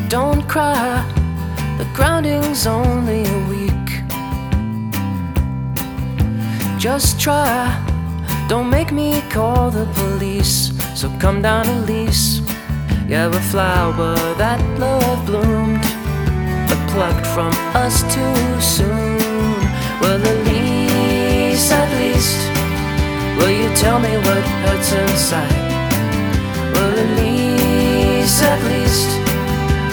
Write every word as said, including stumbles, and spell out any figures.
Don't cry, the grounding's only a week. Just try, don't make me call the police. So come down, Elise. You're a flower that love bloomed, but plucked from us too soon. Well, Elise, at least, will you tell me what hurts inside? Well, Elise, at least,